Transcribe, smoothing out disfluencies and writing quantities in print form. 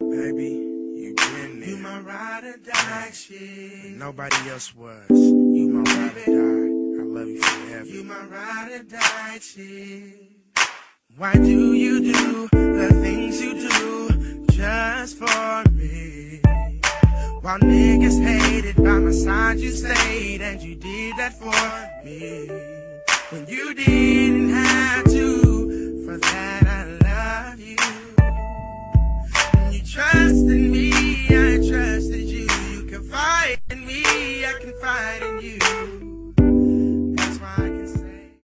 Baby, you been there. You my ride or die shit. Nobody else was. You my ride or die. I love you forever. You my ride or die shit. Why do you do the things you do just for me? While niggas hated, by my side you stayed, and you did that for me. When you didn't have to, for that I love you. And you trust